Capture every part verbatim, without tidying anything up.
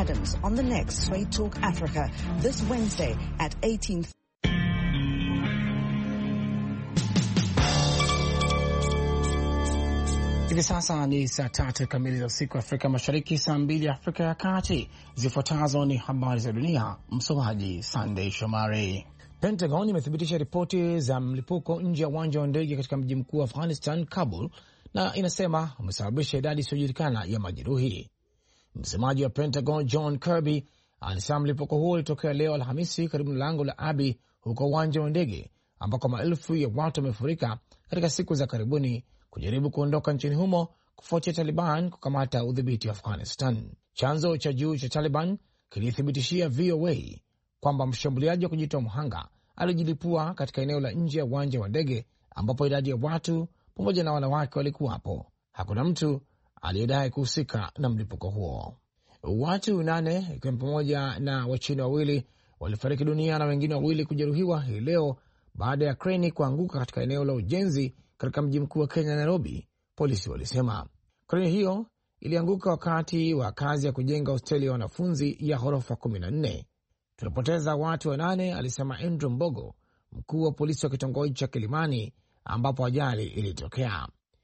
happens on the next Sway Talk Africa this Wednesday at eighteen. Hivi sasa ni saa tatu kamili za usiku Afrika Mashariki, saa mbili Afrika ya Kati. Zifuatazo ni habari za dunia, msomaji Sunday Shomari. Pentagon imethibitisha ripoti za mlipuko nje ya uwanja wa ndege katika mji mkuu wa Afghanistan, Kabul, na inasema umesababisha idadi isiyojulikana ya majeruhi. Msemaji wa Pentagon John Kirby alisema mlipuko huo ulitokea leo Alhamisi karibu na lango la Abi huko uwanja wa ndege, ambako maelfu ya watu wamefurika katika siku za karibuni kujaribu kuondoka nchini humo kufuatia Taliban kukamata udhibiti wa Afghanistan. Chanzo cha juu cha Taliban kilithibitishia V O A kwamba mshambuliaji wa kujitoa mhanga alijilipua katika eneo la nje ya uwanja wa ndege ambapo idadi ya watu pamoja na wanawake walikuwapo. Hakuna mtu aliyedai kuhusika na mlipuko huo. Watu nane ikiwa pamoja na Wachina wawili walifariki dunia na wengine wawili kujeruhiwa hii leo baada ya kreni kuanguka katika eneo la ujenzi katika mji mkuu wa Kenya, Nairobi, polisi walisema. Kreni hiyo ilianguka wakati wa kazi ya kujenga hosteli ya wanafunzi ya ghorofa kumi na nne. Tulipoteza watu wanane, alisema Andrew Mbogo, mkuu wa polisi wa kitongoji cha Kilimani ambapo ajali ilitokea.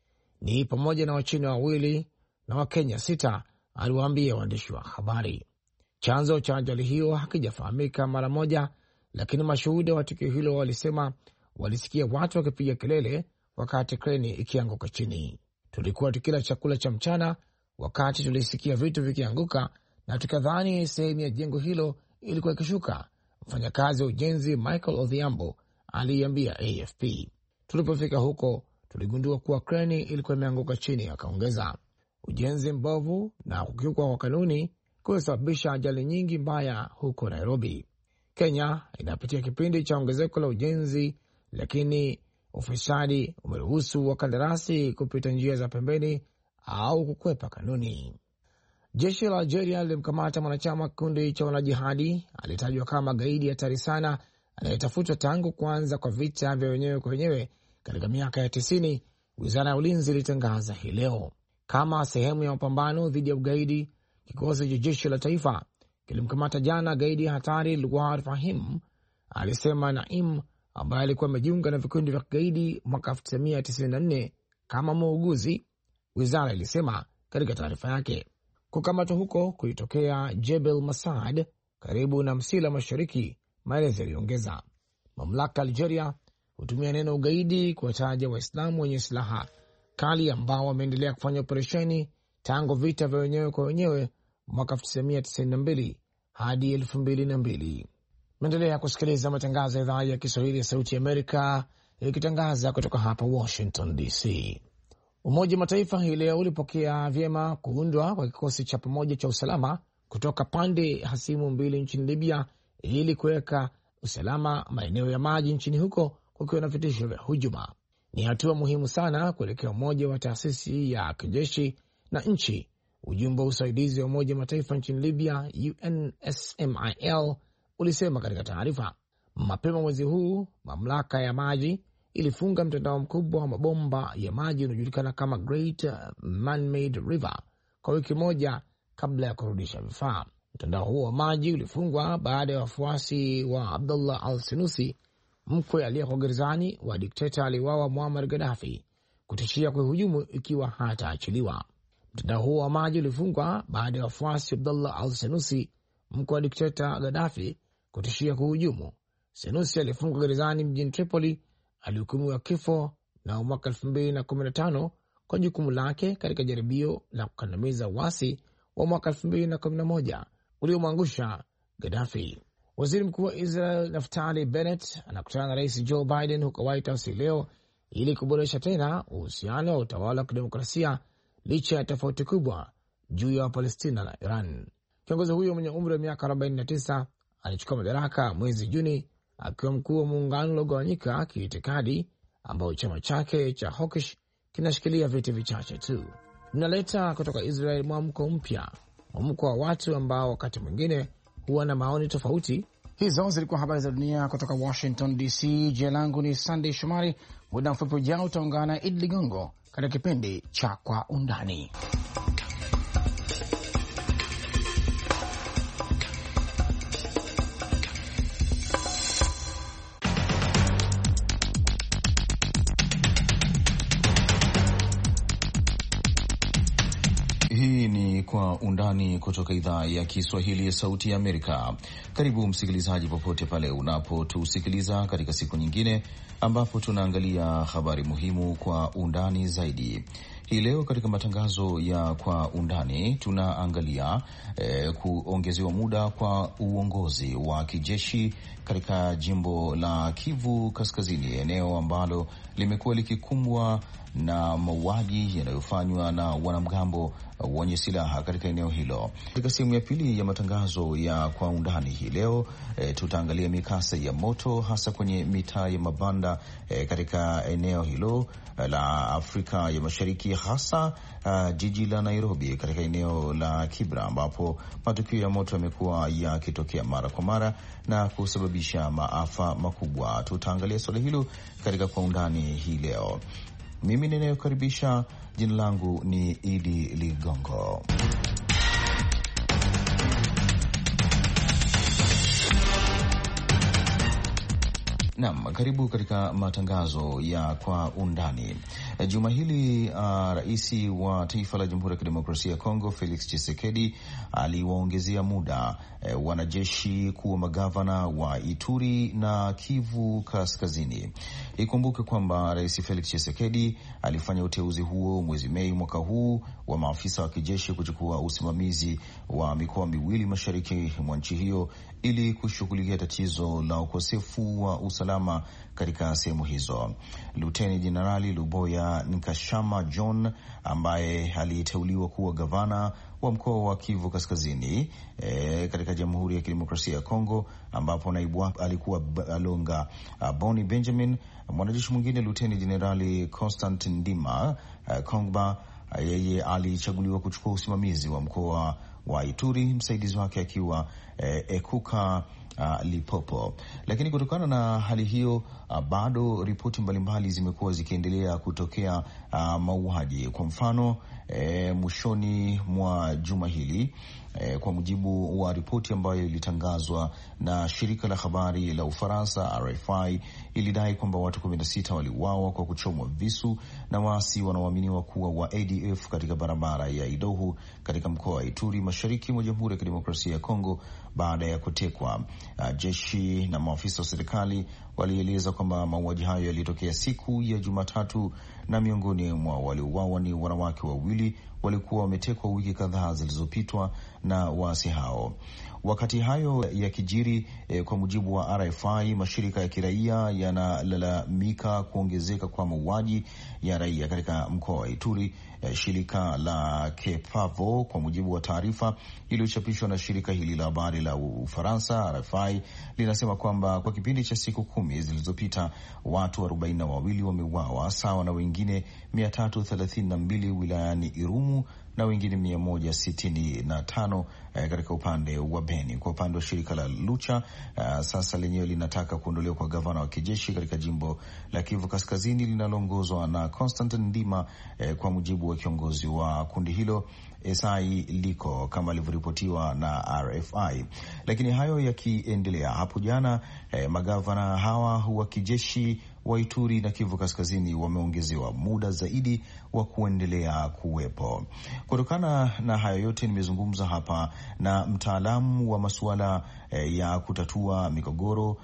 Ni pamoja na Wachina wawili na Wakenya sita, aliwaambia waandishi wa habari. Chanzo cha ajali hiyo hakijafahamika mara moja, lakini mashuhuda wa tukio hilo walisema walisikia watu wakipiga kelele wakati kreni ikianguka chini. Tulikuwa tukila chakula cha mchana wakati tulisikia vitu vikianguka na tukadhani sehemu ya jengo hilo ilikuwa ikishuka, mfanyakazi wa ujenzi Michael Odhiambo aliambia A F P. Tulipofika huko tuligundua kuwa kreni ilikuwa imeanguka chini, akaongeza. Ujenzi mbovu na kukiukwa kwa kanuni kumesababisha ajali nyingi mbaya huko Nairobi. Kenya inapitia kipindi cha ongezeko la ujenzi, lakini ufisadi umeruhusu wakandarasi kupita njia za pembeni au kukwepa kanuni. Jeshi la Algeria lilimkamata mwanachama kikundi cha wanajihadi aliyetajwa kama gaidi hatari sana anayetafutwa tangu kuanza kwa vita vya wenyewe kwa wenyewe katika miaka ya tisini, wizara ya ulinzi ilitangaza hii leo. Kama sehemu ya mapambano dhidi ya ugaidi, kikosi cha jeshi la taifa kilimkamata jana gaidi hatari Luar Fahim, alisema Naim, ambaye alikuwa amejiunga na vikundi vya kigaidi mwaka elfu tisa mia tisini na nne kama muuguzi, wizara ilisema katika taarifa yake. Kukamatwa huko kulitokea Jebel Masad karibu na Msila Mashariki, maelezo yaliongeza. Mamlaka Algeria hutumia neno ugaidi kuwataja Waislamu wenye silaha kali ambao wameendelea kufanya operesheni tangu vita vya wenyewe kwa wenyewe mwaka elfu tisa mia tisini na mbili hadi elfu mbili na mbili. Meendelea kusikiliza matangazo ya idhaa ya Kiswahili ya Sauti ya Amerika ikitangaza kutoka hapa Washington D C. Umoja wa Mataifa hii leo ulipokea vyema kuundwa kwa kikosi cha pamoja cha usalama kutoka pande hasimu mbili nchini Libya ili kuweka usalama maeneo ya maji nchini huko kukiwa na vitisho vya hujuma. Ni hatua muhimu sana kuelekea umoja wa taasisi ya kijeshi na nchi. Ujumbe wa usaidizi wa Umoja wa Mataifa nchini Libya, U N S M I L, ulisema katika taarifa. Mapema mwezi huu, mamlaka ya maji ilifunga mtandao mkubwa wa mabomba ya maji unaojulikana kama Great Man-Made River kwa wiki moja kabla ya kurudisha vifaa. Mtandao huo wa maji ulifungwa baada ya wafuasi wa Abdullah al-Sinusi, mkwe aliyeko gerezani wa dikteta aliwawa Muammar Gaddafi, kutishia kuhujumu ikiwa hataachiliwa. Mtandao huo wa maji ulifungwa baada ya wafuasi wa Abdullah al-Sinusi, mkwe wa dikteta Gaddafi, kutishia kuhujumu. Sinusi alifungwa gerezani mjini Tripoli, alihukumiwa kifo na mwaka elfu mbili na kumi na tano kwa jukumu lake katika jaribio la kukandamiza uasi wa mwaka elfu mbili na kumi na moja uliomwangusha Gaddafi. Waziri Mkuu wa Israel Naftali Bennett anakutana na Rais Joe Biden huko White House leo ili kuboresha tena uhusiano wa utawala wa kidemokrasia licha ya tofauti kubwa juu ya Palestina na Iran. Kiongozi huyo mwenye umri wa miaka arobaini na tisa alichukua madaraka mwezi Juni akiwa mkuu wa muungano uliogawanyika kiitikadi ambao chama chake cha Hawkish kinashikilia viti vichache tu. Tunaleta kutoka Israel mwamko mpya, mwamko wa watu ambao wakati mwingine huwa na maoni tofauti. Hizo zilikuwa habari za dunia kutoka Washington D C. Jina langu ni Sunday Shomari. Muda mfupi ujao utaungana na Idi Ligongo katika kipindi cha Kwa Undani. kutoka idhaa ya Kiswahili ya Sauti ya Amerika. Karibu msikilizaji, popote pale unapotusikiliza katika siku nyingine ambapo tunaangalia habari muhimu kwa undani zaidi. Hii leo katika matangazo ya Kwa Undani tunaangalia eh, kuongezewa muda kwa uongozi wa kijeshi katika jimbo la Kivu Kaskazini, eneo ambalo limekuwa likikumbwa na mauaji yanayofanywa na wanamgambo wenye silaha katika eneo hilo. Katika sehemu ya pili ya matangazo ya Kwa Undani hii leo e, tutaangalia mikasa ya moto hasa kwenye mitaa ya mabanda e, katika eneo hilo e, la Afrika ya Mashariki, hasa uh, jiji la Nairobi, katika eneo la Kibra ambapo matukio ya moto yamekuwa yakitokea mara kwa mara na kusababisha maafa makubwa. Tutaangalia swala hilo katika Kwa Undani hii leo. Mimi ninayokaribisha, jina langu ni Idi Ligongo. Naam, karibu katika matangazo ya Kwa Undani. Juma hili uh, rais wa taifa la Jamhuri ya Kidemokrasia ya Kongo Felix Tshisekedi aliwaongezea muda eh, wanajeshi kuwa magavana wa Ituri na Kivu Kaskazini. Ikumbuke kwamba Rais Felix Tshisekedi alifanya uteuzi huo mwezi Mei mwaka huu wa maafisa wa kijeshi kuchukua usimamizi wa mikoa miwili mashariki mwa nchi hiyo ili kushughulikia tatizo la ukosefu wa usalama katika sehemu hizo. Luteni Jenerali Luboya Nkashama John, ambaye aliteuliwa kuwa gavana wa mkoa wa Kivu Kaskazini e, katika Jamhuri ya Kidemokrasia ya Kongo, ambapo naibu wake alikuwa Alonga uh, Boni Benjamin. Mwanajeshi mwingine Luteni Jenerali Constant Ndima uh, Kongba, uh, yeye alichaguliwa kuchukua usimamizi wa mkoa wa Ituri, msaidizi wake akiwa eh, Ekuka uh, Lipopo. Lakini kutokana na hali hiyo uh, bado ripoti mbalimbali zimekuwa zikiendelea kutokea uh, mauaji. Kwa mfano eh, mwishoni mwa juma hili eh, kwa mujibu wa ripoti ambayo ilitangazwa na shirika la habari la Ufaransa R F I, ilidai kwamba watu kumi na sita waliuawa kwa kuchomwa visu na waasi wanaoaminiwa kuwa wa A D F katika barabara ya Idohu katika mkoa wa Ituri mashariki mwa Jamhuri ya Kidemokrasia ya Kongo baada ya kutekwa. Uh, jeshi na maafisa wa serikali walieleza kwamba mauaji hayo yalitokea siku ya Jumatatu na miongoni mwa waliouawa ni wanawake wawili walikuwa wametekwa wiki kadhaa zilizopitwa na waasi hao. Wakati hayo yakijiri, eh, kwa mujibu wa R F I, mashirika ya kiraia yanalalamika kuongezeka kwa mauaji ya raia katika mkoa wa Ituri. Eh, shirika la Kepavo, kwa mujibu wa taarifa iliyochapishwa na shirika hili la habari la Ufaransa R F I, linasema kwamba kwa kipindi cha siku kumi zilizopita watu arobaini na wawili wameuawa, sawa na wengine mia tatu thelathini na mbili wilayani Irumu na wengine mia moja sitini na tano eh, katika upande wa Beni. Kwa upande wa shirika la Lucha, uh, sasa lenyewe linataka kuondolewa kwa gavana wa kijeshi katika jimbo la Kivu Kaskazini linaloongozwa na Constantin Ndima, eh, kwa mujibu wa kiongozi wa kundi hilo Esai Liko, kama alivyoripotiwa na R F I. Lakini hayo yakiendelea, hapo jana eh, magavana hawa wa kijeshi wa Ituri na Kivu Kaskazini wameongezewa muda zaidi wa kuendelea kuwepo. Kutokana na hayo yote, nimezungumza hapa na mtaalamu wa masuala eh, ya kutatua migogoro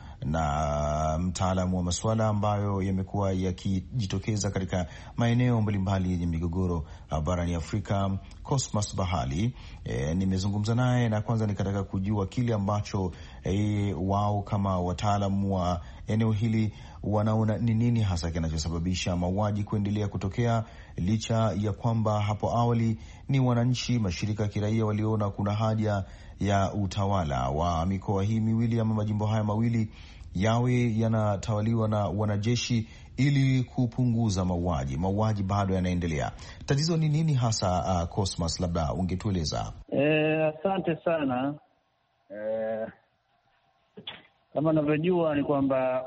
na mtaalamu wa masuala ambayo yamekuwa yakijitokeza katika maeneo mbalimbali yenye migogoro barani Afrika, Cosmas Bahali. E, nimezungumza naye na kwanza nikataka kujua kile ambacho e, wao kama wataalamu wa eneo hili wanaona ni nini hasa kinachosababisha mauaji kuendelea kutokea, licha ya kwamba hapo awali ni wananchi, mashirika ya kiraia waliona kuna haja ya utawala wa mikoa hii miwili ama majimbo haya mawili yawe yanatawaliwa na wanajeshi ili kupunguza mauaji. Mauaji bado yanaendelea. Tatizo ni nini hasa? Uh, Cosmas, labda ungetueleza. Eh, asante sana. Eh, kama unavyojua ni kwamba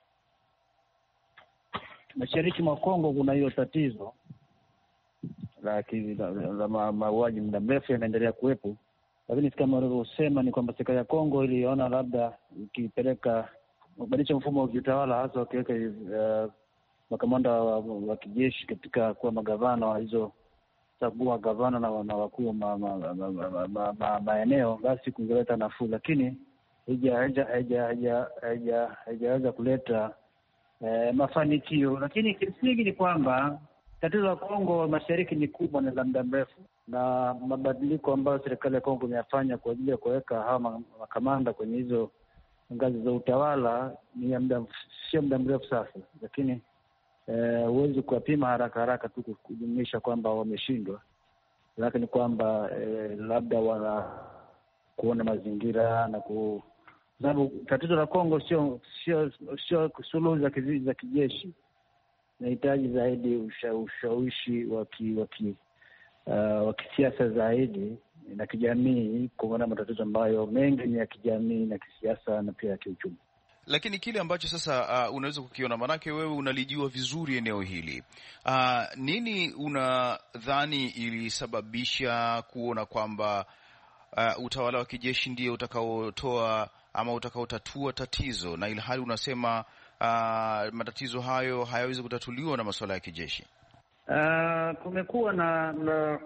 mashariki mwa Kongo kuna hiyo tatizo la, la, la ma, mauaji muda mrefu yanaendelea kuwepo, lakini kama ulivyosema ni kwamba serikali ya Kongo iliona labda ikipeleka kubadilisha mfumo wa kiutawala, hasa wakiweka uh, makamanda wa, wa kijeshi katika kuwa magavana wa hizo chagua gavana na na wakuu ma, ma, ma, ma, ma, ma, ma, maeneo, basi kungeleta nafuu, lakini haijaweza kuleta eh, mafanikio. Lakini kimsingi ni kwamba tatizo la Kongo Mashariki ni kubwa na la muda mrefu, na mabadiliko ambayo serikali ya Kongo imeyafanya kwa ajili ya kuweka hawa makamanda kwenye hizo ngazi za utawala ni ya muda, sio muda mrefu sasa, lakini huwezi uh, kuwapima haraka haraka tu kujumuisha kwamba wameshindwa, lakini kwamba eh, labda wana kuona mazingira na ku sababu tatizo la Kongo sio sio sio suluhu za za kijeshi, inahitaji zaidi ushawishi wa ki wa kisiasa zaidi na kijamii, kuona matatizo ambayo mengi ni ya kijamii na kisiasa na pia ya kiuchumi. Lakini kile ambacho sasa uh, unaweza kukiona, manake wewe unalijua vizuri eneo hili, uh, nini unadhani ilisababisha kuona kwamba uh, utawala wa kijeshi ndio utakaotoa ama utakaotatua tatizo, na ilhali unasema uh, matatizo hayo hayawezi kutatuliwa na masuala ya kijeshi? Uh, kumekuwa na na,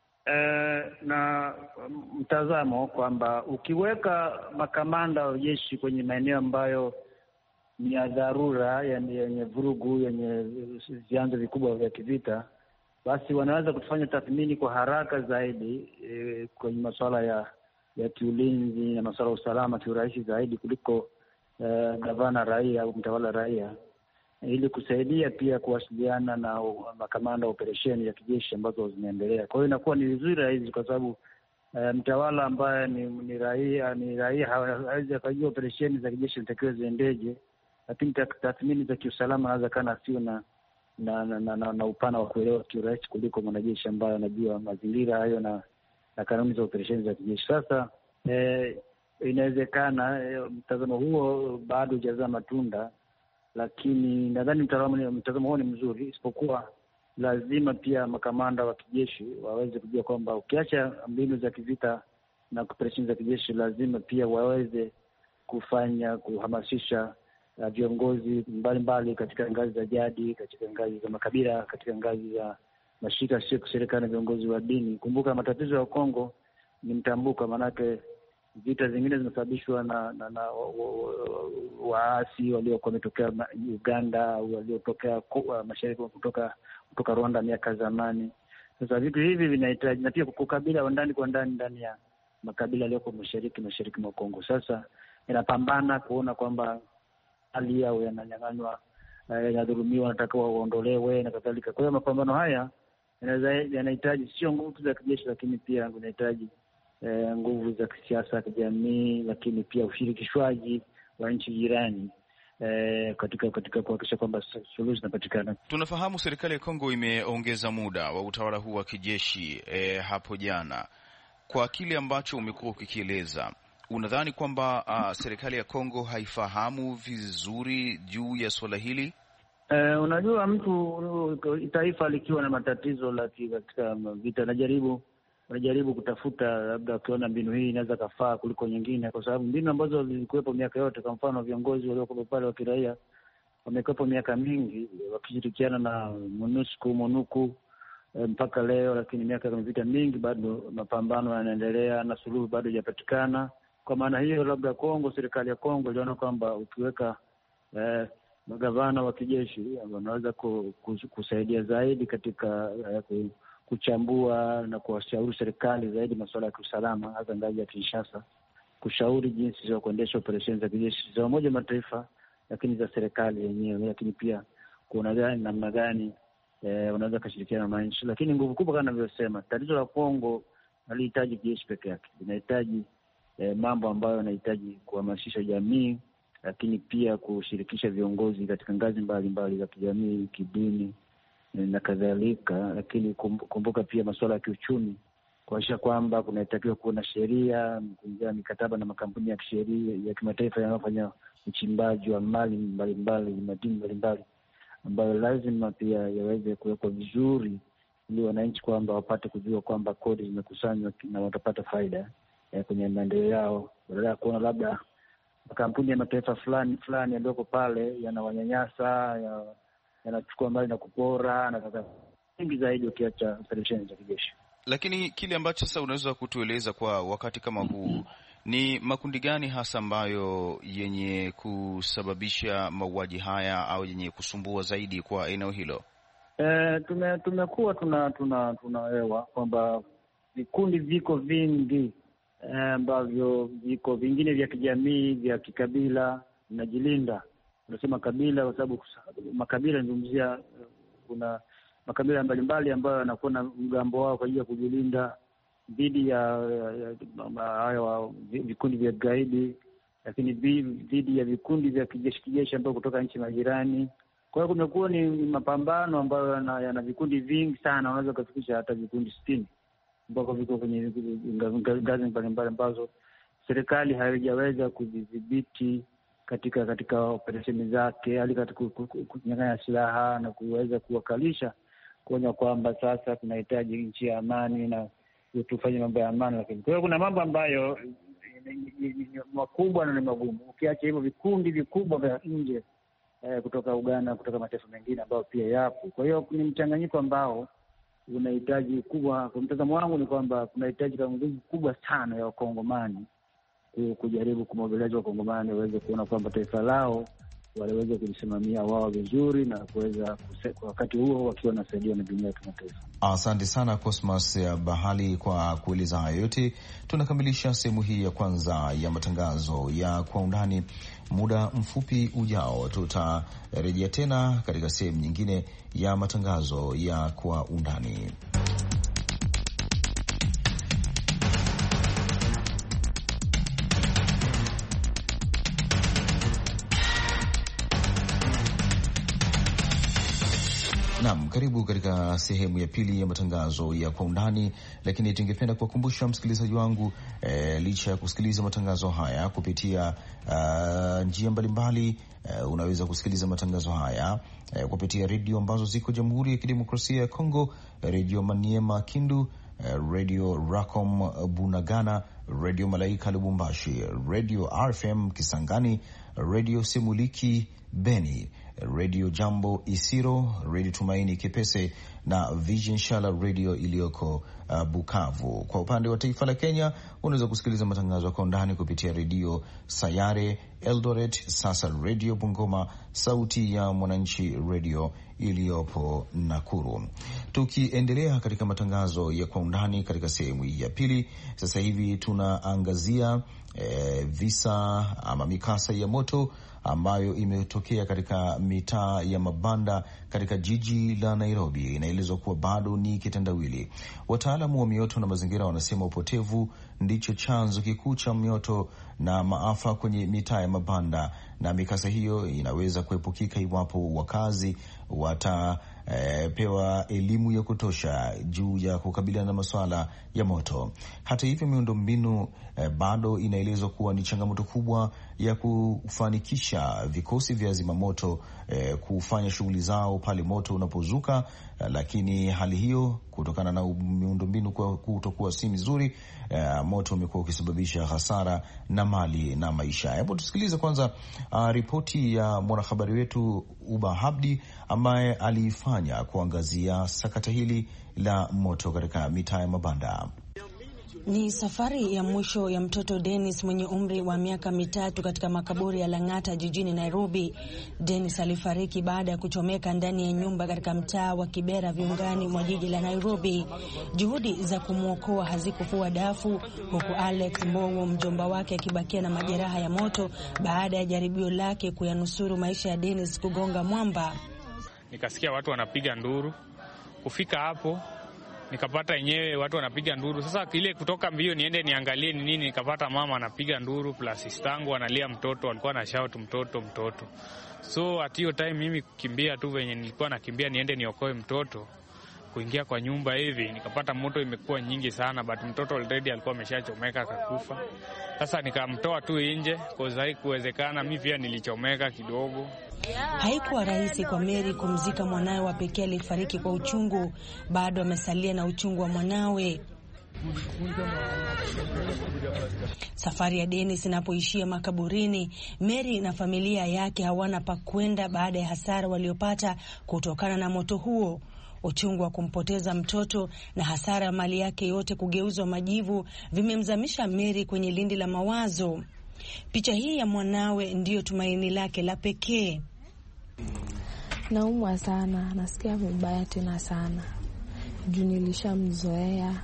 uh, na mtazamo kwamba ukiweka makamanda wa jeshi kwenye maeneo ambayo ni ya dharura, yenye vurugu, yenye vyanzo vikubwa vya kivita, basi wanaweza kufanya tathmini kwa haraka zaidi e, kwenye masuala ya ya kiulinzi na masuala ya usalama kiurahisi zaidi kuliko uh, gavana raia au mtawala raia, ili kusaidia pia kuwasiliana na makamanda wa operesheni ya kijeshi ambazo zinaendelea. Kwa hiyo inakuwa ni vizuri rahisi, kwa sababu uh, mtawala ambaye ni, ni raia ni raia hawezi akajua operesheni za kijeshi zinatakiwa ziendeje, lakini tathmini za kiusalama anaweza kana sio na na, na, na, na, na upana wa kuelewa kiurahisi kuliko mwanajeshi ambaye anajua mazingira hayo na na kanuni za operesheni za kijeshi. Sasa eh, inawezekana eh, mtazamo huo bado hujazaa matunda, lakini nadhani mtazamo huo ni mzuri, isipokuwa lazima pia makamanda wa kijeshi waweze kujua kwamba ukiacha mbinu za kivita na operesheni za kijeshi, lazima pia waweze kufanya kuhamasisha uh, viongozi mbalimbali katika ngazi za jadi, katika ngazi za makabila, katika ngazi za mashirika sio serikali na viongozi wa dini. Kumbuka matatizo ya Kongo ni mtambuka, manake vita zingine zimesababishwa na, na, na waasi waliokuwa wametokea Uganda au waliotokea mashariki kutoka kutoka Rwanda miaka zamani. Sasa vitu hivi vinahitaji na pia kukabila ndani kwa ndani ndani ya makabila yaliyoko mashariki mashariki mwa Kongo. Sasa inapambana kuona kwamba hali yao yananyang'anywa, yanadhulumiwa, wanatakiwa waondolewe na kadhalika. Kwa hiyo mapambano haya yanahitaji sio nguvu za kijeshi, lakini pia yanahitaji eh, nguvu za kisiasa, kijamii, lakini pia ushirikishwaji wa nchi jirani eh, katika katika kuhakikisha kwamba suluhu zinapatikana. Tunafahamu serikali ya Kongo imeongeza muda wa utawala huu wa kijeshi eh, hapo jana. Kwa kile ambacho umekuwa ukikieleza, unadhani kwamba uh, serikali ya Kongo haifahamu vizuri juu ya swala hili? Eh, unajua mtu taifa likiwa na matatizo la katika vita najaribu najaribu kutafuta labda ukiona mbinu hii inaweza kafaa kuliko nyingine, kwa sababu mbinu ambazo zilikuwepo miaka yote, kwa mfano viongozi waliokuwa pale wa kiraia wamekuwepo miaka mingi wakishirikiana na MONUSCO MONUCO eh, mpaka leo, lakini miaka ya vita mingi bado mapambano yanaendelea na suluhu bado haijapatikana. Kwa maana hiyo labda Kongo, serikali ya Kongo iliona kwamba ukiweka eh, magavana wa kijeshi wanaweza kusaidia zaidi katika uh, kuchambua na kuwashauri serikali zaidi masuala ya kiusalama, hasa ngazi ya Kinshasa, kushauri jinsi za kuendesha operesheni za kijeshi za Umoja wa Mataifa, lakini za serikali yenyewe, lakini pia kuna gani namna gani eh, wanaweza kushirikiana na wananchi. Lakini nguvu kubwa kama nilivyosema, tatizo la Kongo halihitaji jeshi peke yake, linahitaji eh, mambo ambayo yanahitaji kuhamasisha jamii, lakini pia kushirikisha viongozi katika ngazi mbalimbali za kijamii, kidini na kadhalika. Lakini kumbuka pia masuala ya kiuchumi, kuhakikisha kwamba kunatakiwa kuwa na sheria, kuingia mikataba na makampuni ya kisheria ya kimataifa yanayofanya uchimbaji wa mali mbalimbali, madini mbalimbali, ambayo lazima pia yaweze kuwekwa vizuri, ili wananchi kwamba wapate kujua kwamba kodi zimekusanywa na watapata faida eh, kwenye maendeleo yao, badala ya kuona labda makampuni ya mataifa fulani fulani yaliyoko pale yanawanyanyasa, yanachukua mali na kupora na kadhalika. nyingi zaidi ukiacha operesheni za kijeshi. Lakini kile ambacho sasa unaweza kutueleza kwa wakati kama huu, ni makundi gani hasa ambayo yenye kusababisha mauaji haya au yenye kusumbua zaidi kwa eneo hilo? E, tume, tumekuwa tuna tuna tunaelewa kwamba vikundi viko vingi ambavyo e, viko vingine vya kijamii, vya kikabila vinajilinda. Unasema kabila kwa sababu makabila nazungumzia, kuna makabila mbalimbali ambayo yanakuwa na mgambo wao kwa ajili ya kujilinda dhidi ya hayo vikundi vya gaidi, lakini dhidi ya vikundi vya kijeshi kijeshi ambao kutoka nchi majirani. Kwa hiyo kumekuwa ni mapambano ambayo yana, yana vikundi vingi sana, unaweza kufikisha hata vikundi sitini ambao viko kwenye ngazi mbalimbali ambazo serikali haijaweza kudhibiti katika katika operesheni zake, hali katika kunyang'anya silaha na kuweza kuwakalisha kuonya kwamba sasa tunahitaji nchi ya amani na tufanye mambo ya amani. Lakini kwa hiyo kuna mambo ambayo ni makubwa na ni magumu, ukiacha hivyo vikundi vikubwa vya nje eh, kutoka Uganda, kutoka mataifa mengine ambayo pia yapo. Kwa hiyo ni mchanganyiko ambao unahitaji kubwa. Kwa mtazamo wangu ni kwamba kunahitaji nguvu kubwa sana ya Wakongomani kujaribu kumobiliza Wakongomani waweze kuona kwamba taifa lao waliweza kujisimamia wao vizuri na kuweza kwa wakati huo wakiwa nasaidiwa na dunia ya kimataifa. Asante sana Cosmas Bahali kwa kueleza hayo yote. Tunakamilisha sehemu hii ya kwanza ya matangazo ya Kwa Undani. Muda mfupi ujao tutarejea tena katika sehemu nyingine ya matangazo ya Kwa Undani. Naam, karibu katika sehemu ya pili ya matangazo ya Kwa Undani, lakini tungependa kuwakumbusha msikilizaji wangu e, licha ya kusikiliza matangazo haya kupitia uh, njia mbalimbali, uh, unaweza kusikiliza matangazo haya uh, kupitia redio ambazo ziko Jamhuri ya Kidemokrasia ya Kongo, Redio Maniema Kindu, uh, Radio Racom Bunagana, Radio Malaika Lubumbashi, Radio R F M Kisangani, Radio Semuliki Beni, Radio Jambo Isiro, Radio Tumaini Kipese na Vision Shala Radio iliyoko uh, Bukavu. Kwa upande wa taifa la Kenya, unaweza kusikiliza matangazo ya Kwa Undani kupitia Radio Sayare Eldoret, Sasa Radio Bungoma, Sauti ya Mwananchi Radio iliyopo Nakuru. Tukiendelea katika matangazo ya Kwa Undani katika sehemu ya pili, sasa hivi tunaangazia eh, visa ama mikasa ya moto ambayo imetokea katika mitaa ya mabanda katika jiji la Nairobi. Inaelezwa kuwa bado ni kitendawili. Wataalamu wa mioto na mazingira wanasema upotevu ndicho chanzo kikuu cha mioto na maafa kwenye mitaa ya mabanda, na mikasa hiyo inaweza kuepukika iwapo wakazi watapewa e, elimu ya kutosha juu ya kukabiliana na masuala ya moto. Hata hivyo, miundombinu e, bado inaelezwa kuwa ni changamoto kubwa ya kufanikisha vikosi vya zimamoto e, kufanya shughuli zao pale moto unapozuka, e, lakini hali hiyo kutokana na miundombinu kutokuwa si mizuri, e, moto umekuwa ukisababisha hasara na mali na maisha. Hebu tusikilize kwanza uh, ripoti ya mwanahabari wetu Uba Habdi ambaye alifanya kuangazia sakata hili la moto katika mitaa ya mabanda. Ni safari ya mwisho ya mtoto Dennis mwenye umri wa miaka mitatu katika makaburi ya Lang'ata jijini Nairobi. Dennis alifariki baada ya kuchomeka ndani ya nyumba katika mtaa wa Kibera viungani mwa jiji la Nairobi. Juhudi za kumwokoa hazikufua dafu, huku Alex Mbowo mjomba wake akibakia na majeraha ya moto baada ya jaribio lake kuyanusuru maisha ya Dennis kugonga mwamba. Nikasikia watu wanapiga nduru. Kufika hapo nikapata yenyewe watu wanapiga nduru. Sasa ile kutoka mbio niende niangalie ni nini, nikapata mama anapiga nduru plus sistangu analia mtoto, alikuwa na shout mtoto mtoto. So at hiyo time mimi kukimbia tu venye nilikuwa nakimbia niende niokoe mtoto, kuingia kwa nyumba hivi nikapata moto imekuwa nyingi sana, but mtoto already alikuwa ameshachomeka akakufa. Sasa nikamtoa tu nje kwa sababu kuwezekana mimi pia nilichomeka kidogo. Haikuwa rahisi kwa Mary kumzika mwanawe wa pekee aliyefariki kwa uchungu. Bado amesalia na uchungu wa mwanawe. Safari ya Dennis inapoishia makaburini, Mary na familia yake hawana pa kwenda baada ya hasara waliopata kutokana na moto huo. Uchungu wa kumpoteza mtoto na hasara ya mali yake yote kugeuzwa majivu vimemzamisha Mary kwenye lindi la mawazo. Picha hii ya mwanawe ndiyo tumaini lake la pekee. Naumwa sana, nasikia vibaya tena sana. Juu nilishamzoea.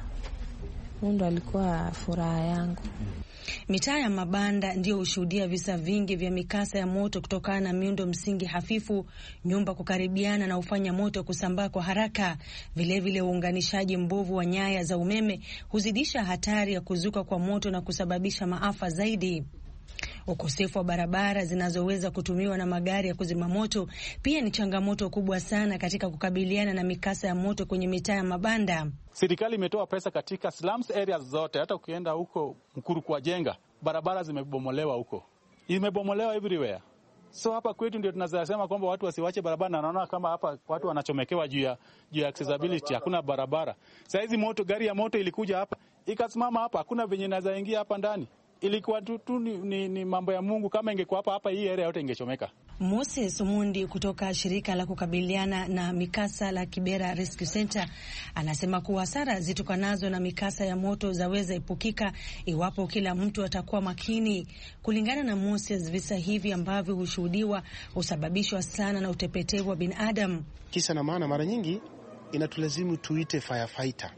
Mungu alikuwa furaha yangu. Mitaa ya mabanda ndio hushuhudia visa vingi vya mikasa ya moto kutokana na miundo msingi hafifu, nyumba kukaribiana na ufanya moto kusambaa kwa haraka. Vilevile uunganishaji mbovu wa nyaya za umeme huzidisha hatari ya kuzuka kwa moto na kusababisha maafa zaidi. Ukosefu wa barabara zinazoweza kutumiwa na magari ya kuzima moto pia ni changamoto kubwa sana katika kukabiliana na mikasa ya moto kwenye mitaa ya mabanda. Serikali imetoa pesa katika slums areas zote, hata ukienda huko Mkuru kwa Jenga, barabara zimebomolewa huko. Imebomolewa everywhere. So hapa kwetu ndio tunasema kwamba watu wasiwache barabara, na naona kama hapa watu wanachomekewa juu ya juu ya accessibility, hakuna barabara. Sasa hizi moto, gari ya moto ilikuja hapa, ikasimama hapa, hakuna venye inaweza ingia hapa ndani. Ilikuwa tu, tu ni, ni, ni mambo ya Mungu. Kama ingekuwa hapa hapa hii area yote ingechomeka. Moses Mundi kutoka shirika la kukabiliana na mikasa la Kibera Rescue Center anasema kuwa hasara zitokanazo na mikasa ya moto zaweza epukika iwapo kila mtu atakuwa makini. Kulingana na Moses, visa hivi ambavyo hushuhudiwa husababishwa sana na utepetevu wa binadamu. Kisa na maana mara nyingi inatulazimu tuite firefighter.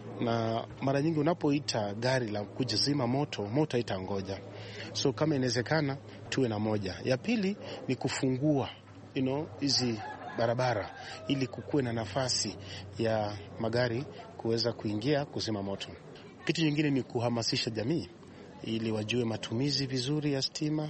Na mara nyingi unapoita gari la kujizima moto, moto haitangoja. So kama inawezekana tuwe na moja. Ya pili ni kufungua you know hizi barabara ili kukuwe na nafasi ya magari kuweza kuingia kuzima moto. Kitu kingine ni kuhamasisha jamii ili wajue matumizi vizuri ya stima,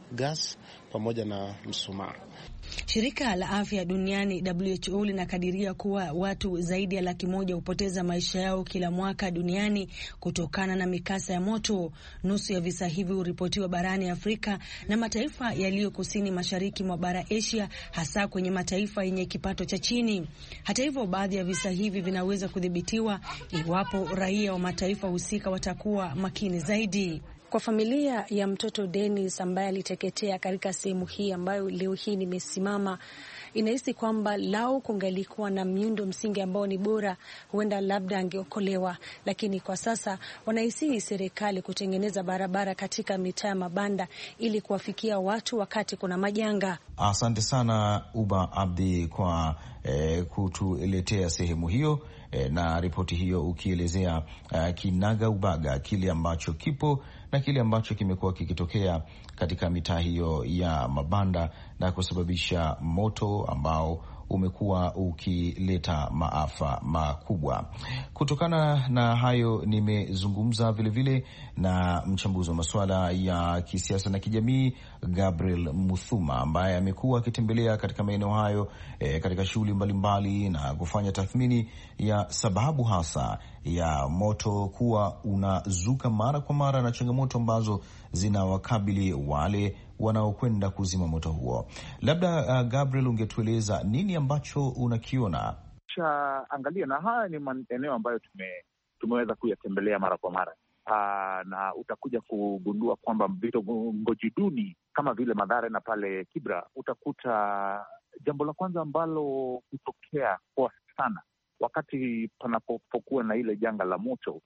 gas pamoja na mshumaa. Shirika la Afya Duniani W H O linakadiria kuwa watu zaidi ya laki moja hupoteza maisha yao kila mwaka duniani kutokana na mikasa ya moto. Nusu ya visa hivi huripotiwa barani Afrika na mataifa yaliyo kusini mashariki mwa bara Asia, hasa kwenye mataifa yenye kipato cha chini. Hata hivyo, baadhi ya visa hivi vinaweza kudhibitiwa iwapo raia wa mataifa husika watakuwa makini zaidi. Kwa familia ya mtoto Dennis ambaye aliteketea katika sehemu hii ambayo leo hii nimesimama, inahisi kwamba lau kungalikuwa na miundo msingi ambao ni bora, huenda labda angeokolewa. Lakini kwa sasa wanahisi serikali kutengeneza barabara katika mitaa mabanda ili kuwafikia watu wakati kuna majanga. Asante sana Uba Abdi kwa eh, kutuletea sehemu hiyo eh, na ripoti hiyo ukielezea eh, kinaga ubaga kile ambacho kipo na kile ambacho kimekuwa kikitokea katika mitaa hiyo ya mabanda na kusababisha moto ambao umekuwa ukileta maafa makubwa. Kutokana na hayo, nimezungumza vilevile na mchambuzi wa masuala ya kisiasa na kijamii Gabriel Muthuma ambaye amekuwa akitembelea katika maeneo hayo e, katika shughuli mbalimbali na kufanya tathmini ya sababu hasa ya moto kuwa unazuka mara kwa mara na changamoto ambazo zinawakabili wale wanaokwenda kuzima moto huo. Labda uh, Gabriel, ungetueleza nini ambacho unakiona? Cha angalia, na haya ni maeneo ambayo tume, tumeweza kuyatembelea mara kwa mara. Uh, na utakuja kugundua kwamba vitongoji duni kama vile Mathare na pale Kibra, utakuta jambo la kwanza ambalo hutokea kwa sana wakati panapokuwa na ile janga la moto,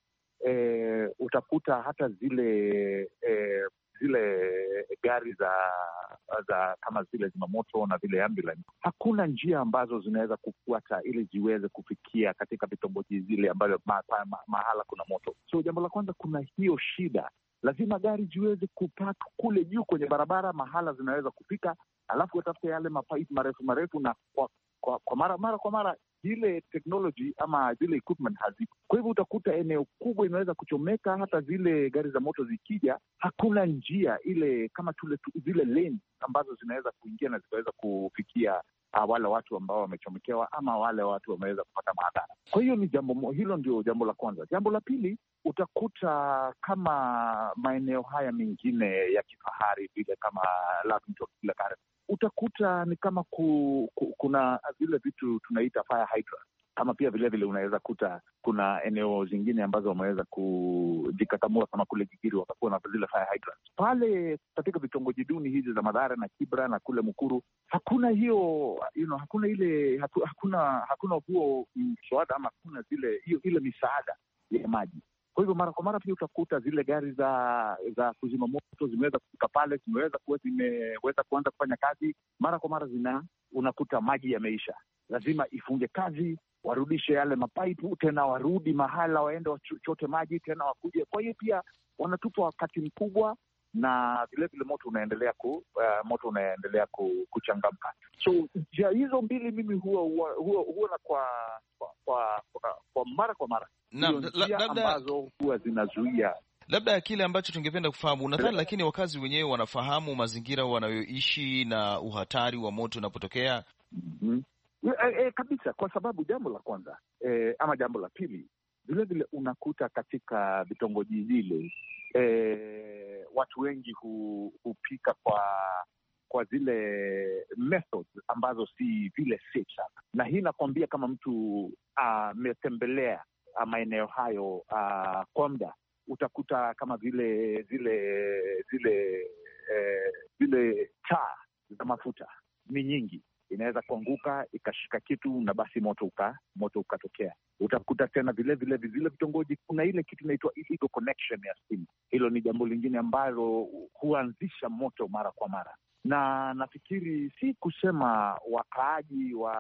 e, utakuta hata zile e, zile gari za za kama zile zimamoto na vile ambulance, hakuna njia ambazo zinaweza kufuata ili ziweze kufikia katika vitongoji zile ambayo ma, ma, mahala kuna moto. So jambo la kwanza, kuna hiyo shida, lazima gari ziweze kupata kule juu kwenye barabara mahala zinaweza kufika, alafu watafute yale mapaipu marefu marefu, na kwa kwa, kwa mara mara kwa mara zile technology ama zile equipment hazipo. Kwa hivyo utakuta eneo kubwa inaweza kuchomeka. Hata zile gari za moto zikija, hakuna njia ile kama tule zile lane ambazo zinaweza kuingia na zikaweza kufikia uh, wale watu ambao wamechomekewa ama wale watu wameweza kupata madhara. Kwa hiyo ni jambo hilo, ndio jambo la kwanza. Jambo la pili, utakuta kama maeneo haya mengine ya kifahari vile kama Lavington, vile Karen, utakuta ni kama ku, ku, kuna vile vitu tunaita fire hydrant Ama pia vile vile unaweza kuta kuna eneo zingine ambazo wameweza kujikakamua kama kule Gigiri wakakuwa na zile fire hydrants. Pale katika vitongoji duni hizi za Mathare na Kibra na kule Mukuru hakuna hiyo you know, hakuna ile haku, hakuna hakuna huo mswada ama hakuna zile hiyo ile misaada ya maji. Kwa hivyo mara kwa mara pia utakuta zile gari za za kuzima moto zimeweza kufika pale, zimeweza kuwa zimeweza kuanza kufanya kazi. Mara kwa mara zina unakuta maji yameisha, lazima ifunge kazi, warudishe yale mapaipu tena, warudi mahala waende wachote maji tena wakuje. Kwa hiyo pia wanatupa wakati mkubwa, na vile vile moto unaendelea ku uh, moto unaendelea ku, kuchangamka. So njia hizo mbili mimi huwa huwa huwa, huwa na kwa kwa, kwa kwa kwa mara kwa mara njia ambazo huwa zinazuia. Labda kile ambacho tungependa kufahamu nadhani, lakini wakazi wenyewe wanafahamu mazingira wanayoishi na uhatari wa moto unapotokea. Mm-hmm. E, e, kabisa, kwa sababu jambo la kwanza e, ama jambo la pili vile vile unakuta katika vitongoji vile e, watu wengi hu, hupika kwa kwa zile methods ambazo si vile safe sana, na hii nakwambia kama mtu ametembelea uh, maeneo hayo uh, kwa muda, utakuta kama vile zile zile eh, zile taa za mafuta ni nyingi, inaweza kuanguka ikashika kitu na basi moto uka moto ukatokea. Utakuta tena vile vile vile vitongoji kuna ile kitu inaitwa illegal connection ya simu. Hilo ni jambo lingine ambalo huanzisha moto mara kwa mara, na nafikiri si kusema wakaaji wa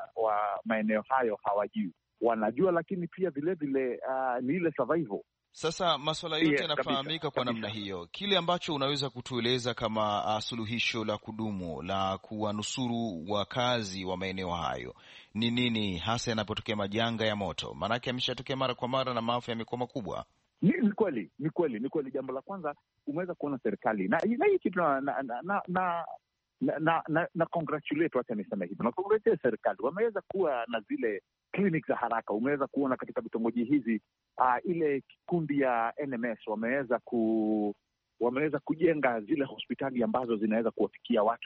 wa maeneo hayo hawajui, wanajua, lakini pia vile vile uh, ni ile survival. Sasa masuala yote yanafahamika kwa namna hiyo. Kile ambacho unaweza kutueleza kama uh, suluhisho la kudumu la kuwanusuru wakazi wa maeneo hayo ni nini hasa yanapotokea majanga ya moto? Maanake ameshatokea mara kwa mara na maafa yamekuwa makubwa. Ni, ni kweli, ni kweli, ni kweli. Jambo la kwanza umeweza kuona serikali na na hii kitu na na na na na na, na, na congratulate, wacha niseme hivyo, na congratulate serikali, wameweza kuwa na zile clinic za haraka. Umeweza kuona katika vitongoji hizi uh, ile kikundi ya N M S wameweza ku wameweza kujenga zile hospitali ambazo zinaweza kuwafikia watu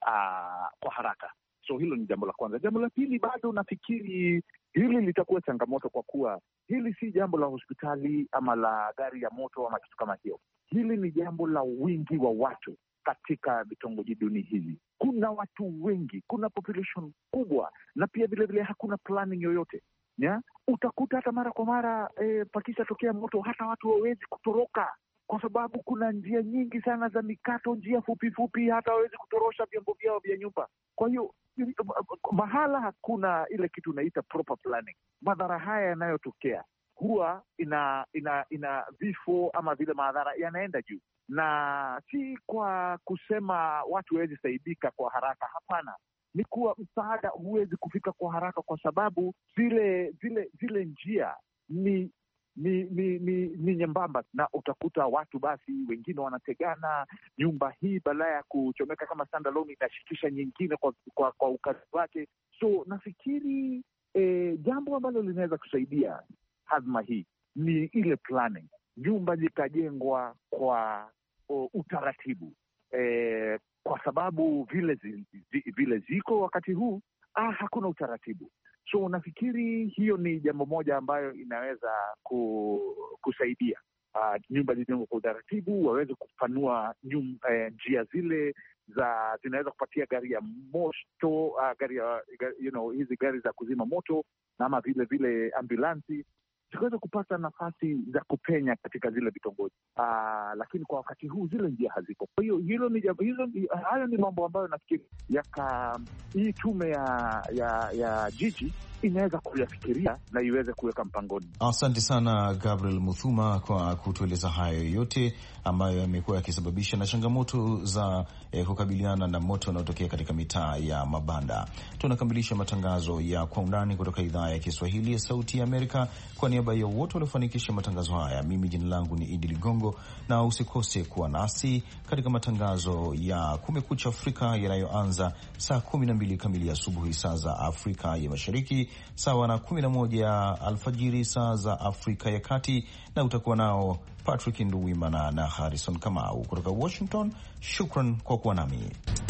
uh, kwa haraka. So hilo ni jambo la kwanza. Jambo la pili, bado nafikiri hili litakuwa changamoto, kwa kuwa hili si jambo la hospitali ama la gari ya moto ama kitu kama hiyo. Hili ni jambo la wingi wa watu katika vitongoji duni hivi. Kuna watu wengi, kuna population kubwa, na pia vile vile hakuna planning yoyote. Ya? Utakuta hata mara kwa mara eh, pakisha tokea moto hata watu hawawezi kutoroka, kwa sababu kuna njia nyingi sana za mikato, njia fupi fupi, hata hawawezi kutorosha vyombo vyao vya nyumba. Kwa hiyo mahala hakuna ile kitu inaita proper planning, madhara haya yanayotokea huwa ina ina ina vifo ama vile madhara yanaenda juu, na si kwa kusema watu hawezi saidika kwa haraka. Hapana, ni kuwa msaada huwezi kufika kwa haraka, kwa sababu zile zile zile njia ni ni ni ni, ni nyembamba, na utakuta watu basi wengine wanategana. Nyumba hii badala ya kuchomeka kama standalone inashikisha nyingine kwa kwa, kwa ukazi wake. So nafikiri eh, jambo ambalo linaweza kusaidia hazma hii ni ile planning, nyumba zikajengwa kwa o, utaratibu eh, kwa sababu vile zi, zi, vile ziko wakati huu ah, hakuna utaratibu. So nafikiri hiyo ni jambo moja ambayo inaweza ku, kusaidia uh, nyumba zijengwe kwa utaratibu, waweze kupanua nyum, eh, njia zile za zinaweza kupatia gari ya moto uh, gari ya you know, hizi gari za kuzima moto ama vile vile ambulansi ziweze kupata nafasi za kupenya katika zile vitongoji. Uh, lakini kwa wakati huu zile njia haziko. Kwa hiyo hilo ni jambo, hizo hayo ni mambo ambayo nafikiri yaka hii tume ya ya ya jiji inaweza kuyafikiria na iweze kuweka mpangoni. Asante sana Gabriel Muthuma kwa kutueleza hayo yote ambayo yamekuwa yakisababisha na changamoto za eh, kukabiliana na moto unaotokea katika mitaa ya mabanda. Tunakamilisha matangazo ya Kwa Undani kutoka idhaa ya Kiswahili ya Sauti ya Amerika. Kwa niaba ya wote waliofanikisha matangazo haya, mimi jina langu ni Idi Ligongo, na usikose kuwa nasi katika matangazo ya Kumekucha Afrika yanayoanza saa kumi na mbili kamili asubuhi saa za Afrika ya Mashariki, sawa na kumi na moja alfajiri saa za Afrika ya Kati, na utakuwa nao Patrick Nduwimana na Harrison Kamau kutoka Washington. Shukran kwa kuwa nami.